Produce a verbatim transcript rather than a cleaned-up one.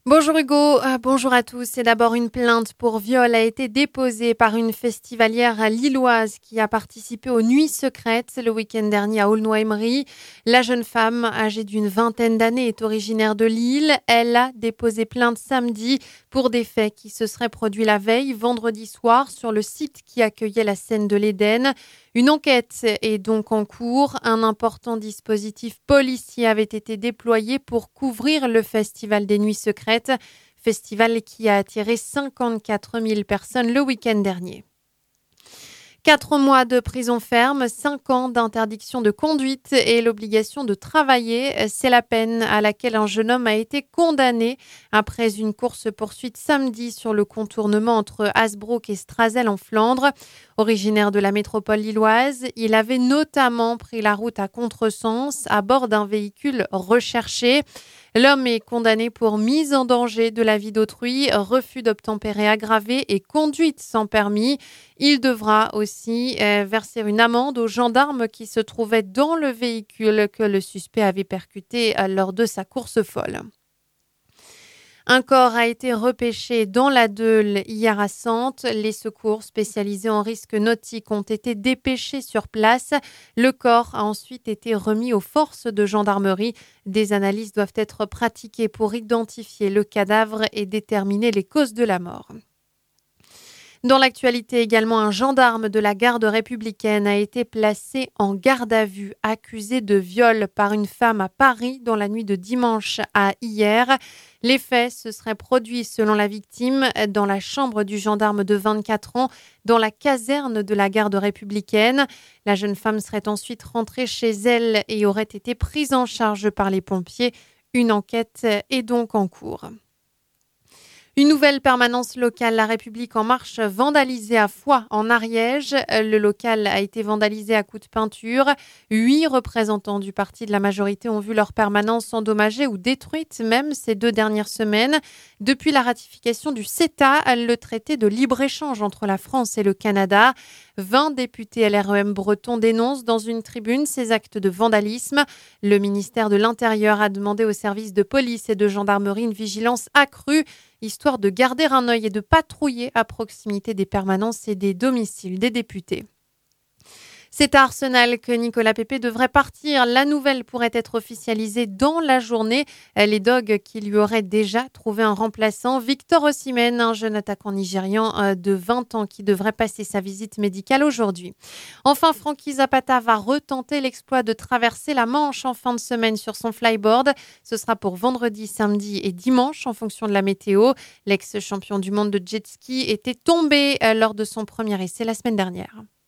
Bonjour Hugo, euh, bonjour à tous. C'est d'abord une plainte pour viol a été déposée par une festivalière lilloise qui a participé aux Nuits secrètes le week-end dernier à Aulnoy-Emery. La jeune femme, âgée d'une vingtaine d'années, est originaire de Lille. Elle a déposé plainte samedi pour des faits qui se seraient produits la veille, vendredi soir, sur le site qui accueillait la scène de l'Éden. Une enquête est donc en cours. Un important dispositif policier avait été déployé pour couvrir le festival des Nuits secrètes, festival qui a attiré cinquante-quatre mille personnes le week-end dernier. Quatre mois de prison ferme, cinq ans d'interdiction de conduite et l'obligation de travailler. C'est la peine à laquelle un jeune homme a été condamné après une course-poursuite samedi sur le contournement entre Hasbrook et Strazel en Flandre. Originaire de la métropole lilloise, il avait notamment pris la route à contresens à bord d'un véhicule recherché. L'homme est condamné pour mise en danger de la vie d'autrui, refus d'obtempérer aggravé et conduite sans permis. Il devra aussi euh, verser une amende aux gendarmes qui se trouvaient dans le véhicule que le suspect avait percuté euh, lors de sa course folle. Un corps a été repêché dans la Deule hier à Sante. Les secours spécialisés en risques nautiques ont été dépêchés sur place. Le corps a ensuite été remis aux forces de gendarmerie. Des analyses doivent être pratiquées pour identifier le cadavre et déterminer les causes de la mort. Dans l'actualité également, un gendarme de la garde républicaine a été placé en garde à vue, accusé de viol par une femme à Paris dans la nuit de dimanche à hier. Les faits se seraient produits, selon la victime, dans la chambre du gendarme de vingt-quatre ans, dans la caserne de la garde républicaine. La jeune femme serait ensuite rentrée chez elle et aurait été prise en charge par les pompiers. Une enquête est donc en cours. Une nouvelle permanence locale, La République en marche, vandalisée à Foix, en Ariège. Le local a été vandalisé à coups de peinture. Huit représentants du parti de la majorité ont vu leur permanence endommagée ou détruite même ces deux dernières semaines. Depuis la ratification du CETA, le traité de libre-échange entre la France et le Canada, vingt députés L R E M bretons dénoncent dans une tribune ces actes de vandalisme. Le ministère de l'Intérieur a demandé aux services de police et de gendarmerie une vigilance accrue, histoire de garder un œil et de patrouiller à proximité des permanences et des domiciles des députés. C'est à Arsenal que Nicolas Pepe devrait partir. La nouvelle pourrait être officialisée dans la journée. Les Dogs qui lui auraient déjà trouvé un remplaçant, Victor Osimhen, un jeune attaquant nigérian de vingt ans qui devrait passer sa visite médicale aujourd'hui. Enfin, Frankie Zapata va retenter l'exploit de traverser la Manche en fin de semaine sur son flyboard. Ce sera pour vendredi, samedi et dimanche en fonction de la météo. L'ex-champion du monde de jet ski était tombé lors de son premier essai la semaine dernière.